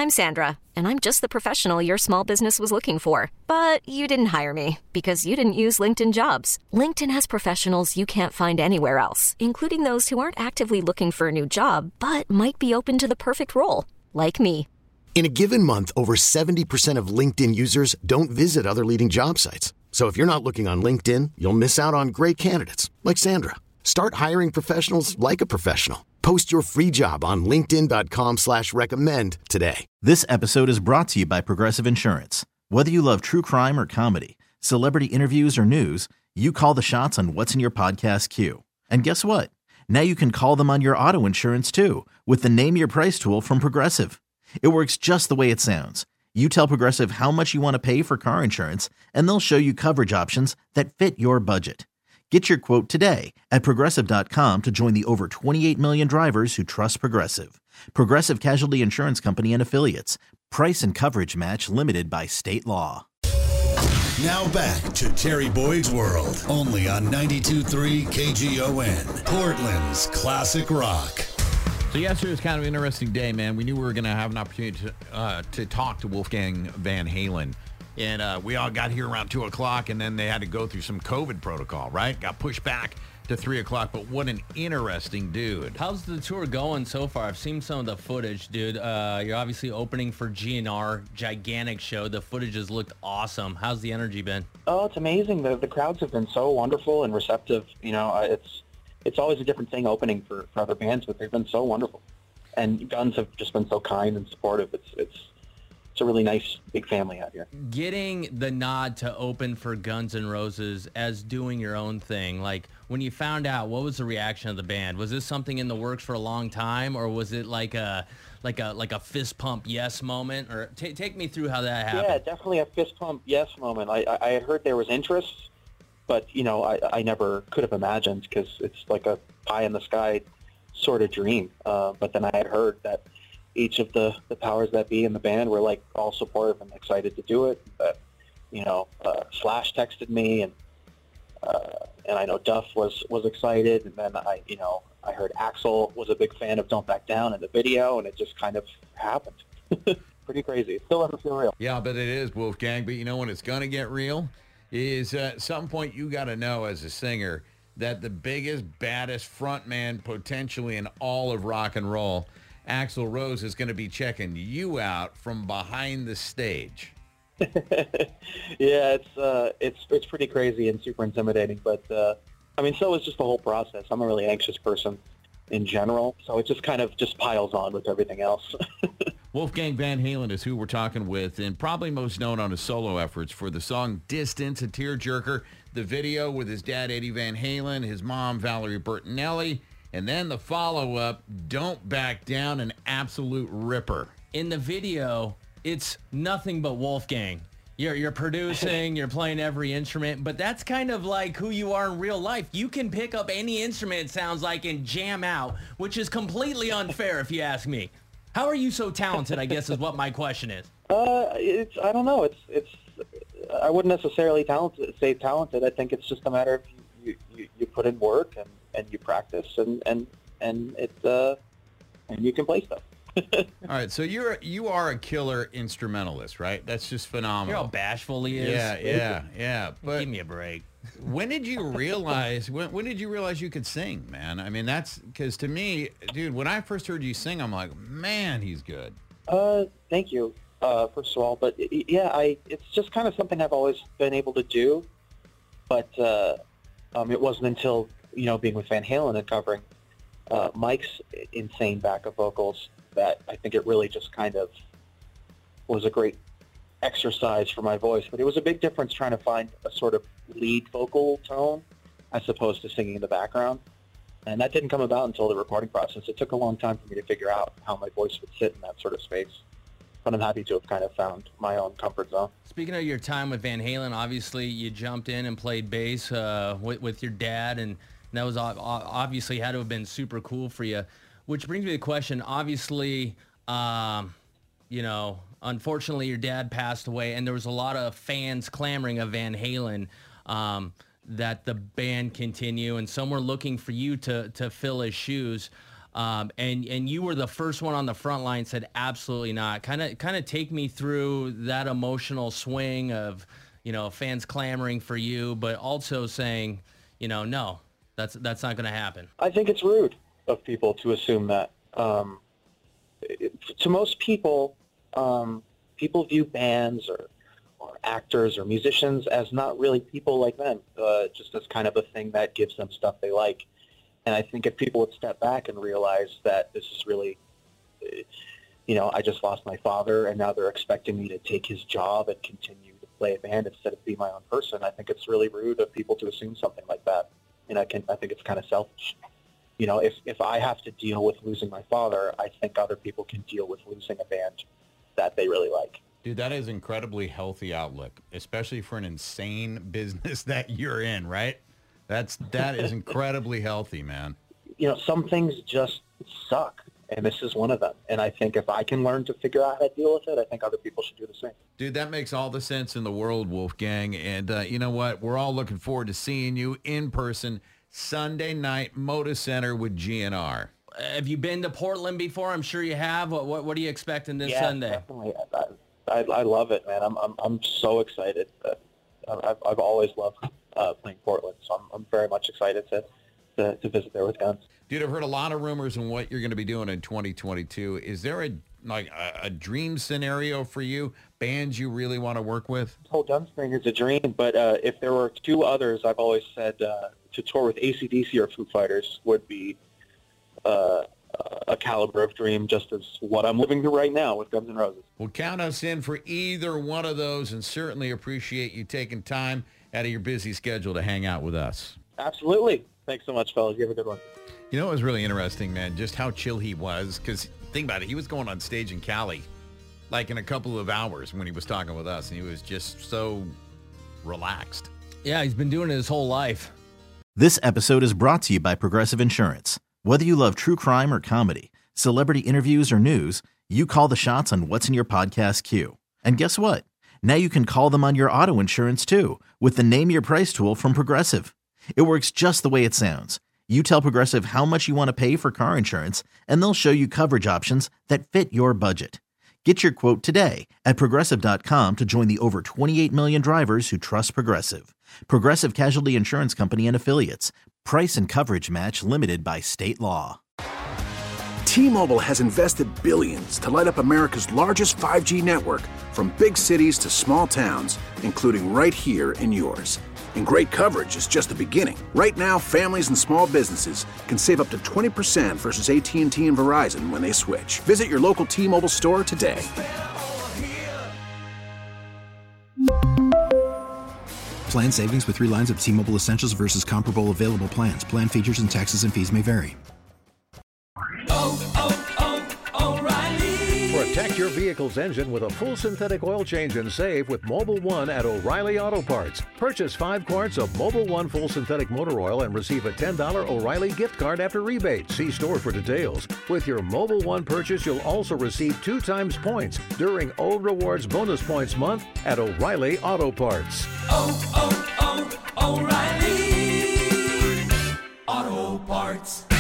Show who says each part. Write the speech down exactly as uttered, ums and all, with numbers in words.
Speaker 1: I'm Sandra, and I'm just the professional your small business was looking for. But you didn't hire me because you didn't use LinkedIn Jobs. LinkedIn has professionals you can't find anywhere else, including those who aren't actively looking for a new job, but might be open to the perfect role, like me.
Speaker 2: In a given month, over seventy percent of LinkedIn users don't visit other leading job sites. So if you're not looking on LinkedIn, you'll miss out on great candidates like Sandra. Start hiring professionals like a professional. Post your free job on linkedin.com slash recommend today.
Speaker 3: This episode is brought to you by Progressive Insurance. Whether you love true crime or comedy, celebrity interviews or news, you call the shots on what's in your podcast queue. And guess what? Now you can call them on your auto insurance too with the Name Your Price tool from Progressive. It works just the way it sounds. You tell Progressive how much you want to pay for car insurance, and they'll show you coverage options that fit your budget. Get your quote today at Progressive dot com to join the over twenty-eight million drivers who trust Progressive. Progressive Casualty Insurance Company and Affiliates. Price and coverage match limited by state law.
Speaker 4: Now back to Terry Boyd's World, only on ninety-two point three K G O N, Portland's classic rock.
Speaker 5: So yesterday was kind of an interesting day, man. We knew we were going to have an opportunity to, uh, to talk to Wolfgang Van Halen. And uh, we all got here around two o'clock, and then they had to go through some COVID protocol, right? Got pushed back to three o'clock, but what an interesting dude.
Speaker 6: How's the tour going so far? I've seen some of the footage, dude. Uh, you're obviously opening for G N R, gigantic show. The footage has looked awesome. How's the energy been?
Speaker 7: Oh, it's amazing. The, the crowds have been so wonderful and receptive. You know, uh, it's it's always a different thing opening for, for other bands, but they've been so wonderful. And Guns have just been so kind and supportive. It's it's it's a really nice big family out here.
Speaker 6: Getting the nod to open for Guns N' Roses as doing your own thing, like when you found out, what was the reaction of the band? Was this something in the works for a long time, or was it like a like a like a fist pump yes moment? Or t- take me through how that happened.
Speaker 7: Yeah, definitely a fist pump yes moment. I I, I had heard there was interest, but you know I I never could have imagined, because it's like a pie in the sky sort of dream. Uh, but then I had heard that each of the, the powers that be in the band were like all supportive and excited to do it. But, you know, uh, Slash texted me, and uh, and I know Duff was, was excited. And then I, you know, I heard Axl was a big fan of Don't Back Down in the video, and it just kind of happened. Pretty crazy. It still doesn't feel real.
Speaker 5: Yeah, but it is, Wolfgang. But you know when it's going to get real is uh, at some point you got to know as a singer that the biggest, baddest frontman potentially in all of rock and roll, Axl Rose, is going to be checking you out from behind the stage.
Speaker 7: Yeah, it's uh, it's it's pretty crazy and super intimidating. But uh, I mean, so is just the whole process. I'm a really anxious person in general, so it just kind of just piles on with everything else.
Speaker 5: Wolfgang Van Halen is who we're talking with, and probably most known on his solo efforts for the song Distance, a tearjerker, the video with his dad, Eddie Van Halen, his mom, Valerie Bertinelli, and then the follow-up, Don't Back Down, an absolute ripper.
Speaker 6: In the video, it's nothing but Wolfgang. You're you're producing, you're playing every instrument, but that's kind of like who you are in real life. You can pick up any instrument, it sounds like, and jam out, which is completely unfair if you ask me. How are you so talented, I guess, is what my question is.
Speaker 7: Uh, it's I don't know. It's it's I wouldn't necessarily talented, say talented. I think it's just a matter of you, you, you put in work and, and you practice and and and it uh, and you can play stuff.
Speaker 5: All right, so you're you are a killer instrumentalist, right? That's just phenomenal.
Speaker 6: You're all bashful he is.
Speaker 5: Yeah, yeah, yeah. But
Speaker 6: give me a break.
Speaker 5: When did you realize? When, when did you realize you could sing, man? I mean, that's because to me, dude, when I first heard you sing, I'm like, man, he's good.
Speaker 7: Uh, thank you, uh, first of all. But yeah, I it's just kind of something I've always been able to do. But uh, um, it wasn't until you know being with Van Halen and covering uh, Mike's insane backup vocals that I think it really just kind of was a great exercise for my voice. But it was a big difference trying to find a sort of lead vocal tone as opposed to singing in the background. And that didn't come about until the recording process. It took a long time for me to figure out how my voice would sit in that sort of space. But I'm happy to have kind of found my own comfort zone.
Speaker 6: Speaking of your time with Van Halen, obviously you jumped in and played bass uh, with, with your dad, and that was obviously had to have been super cool for you. Which brings me to the question, obviously, um, you know, unfortunately your dad passed away, and there was a lot of fans clamoring of Van Halen um, that the band continue, and some were looking for you to, to fill his shoes. Um, and, and you were the first one on the front line said, absolutely not. Kind of, kind of take me through that emotional swing of, you know, fans clamoring for you, but also saying, you know, no, that's, that's not going to happen.
Speaker 7: I think it's rude of people to assume that. Um, it, to most people, um, people view bands or, or actors or musicians as not really people like them, uh, just as kind of a thing that gives them stuff they like. And I think if people would step back and realize that this is really, you know, I just lost my father and now they're expecting me to take his job and continue to play a band instead of be my own person, I think it's really rude of people to assume something like that. And I can, I think it's kind of selfish. You know, if, if I have to deal with losing my father, I think other people can deal with losing a band that they really like.
Speaker 5: Dude, that is incredibly healthy outlook, especially for an insane business that you're in, right? That's, that is incredibly healthy, man.
Speaker 7: You know, some things just suck, and this is one of them. And I think if I can learn to figure out how to deal with it, I think other people should do the same.
Speaker 5: Dude, that makes all the sense in the world, Wolfgang. And uh, you know what? We're all looking forward to seeing you in person Sunday night, Moda Center with G N R.
Speaker 6: Have you been to Portland before? I'm sure you have. What What, what are you expecting this
Speaker 7: yeah,
Speaker 6: Sunday?
Speaker 7: Definitely. I, I, I love it, man. I'm I'm, I'm so excited. Uh, I've, I've always loved uh, playing Portland, so I'm, I'm very much excited to, to, to visit there with Guns.
Speaker 5: Dude, I've heard a lot of rumors on what you're going to be doing in twenty twenty-two. Is there a like a, a dream scenario for you? Bands you really want to work with?
Speaker 7: The whole Guns thing is a dream, but uh, if there were two others, I've always said uh, to tour with A C D C or Foo Fighters would be uh, a caliber of dream, just as what I'm living through right now with Guns N' Roses.
Speaker 5: Well, count us in for either one of those, and certainly appreciate you taking time out of your busy schedule to hang out with us.
Speaker 7: Absolutely. Thanks so much, fellas. You have a good one.
Speaker 5: You know, it was really interesting, man, just how chill he was. Because think about it, he was going on stage in Cali like in a couple of hours when he was talking with us, and he was just so relaxed.
Speaker 6: Yeah, he's been doing it his whole life.
Speaker 3: This episode is brought to you by Progressive Insurance. Whether you love true crime or comedy, celebrity interviews or news, you call the shots on what's in your podcast queue. And guess what? Now you can call them on your auto insurance too with the Name Your Price tool from Progressive. It works just the way it sounds. You tell Progressive how much you want to pay for car insurance, and they'll show you coverage options that fit your budget. Get your quote today at Progressive dot com to join the over twenty-eight million drivers who trust Progressive. Progressive Casualty Insurance Company and Affiliates. Price and coverage match limited by state law.
Speaker 8: T-Mobile has invested billions to light up America's largest five G network, from big cities to small towns, including right here in yours. And great coverage is just the beginning. Right now, families and small businesses can save up to twenty percent versus A T and T and Verizon when they switch. Visit your local T-Mobile store today.
Speaker 9: Plan savings with three lines of T-Mobile Essentials versus comparable available plans. Plan features and taxes and fees may vary.
Speaker 10: Oh, oh, oh, O'Reilly.
Speaker 11: Protect your vehicle's engine with a full synthetic oil change and save with Mobil one at O'Reilly Auto Parts. Purchase five quarts of Mobil one full synthetic motor oil and receive a ten dollars O'Reilly gift card after rebate. See store for details. With your Mobil one purchase, you'll also receive two times points during O Rewards Bonus Points Month at O'Reilly Auto Parts.
Speaker 10: Oh, oh, oh, O'Reilly Auto Parts.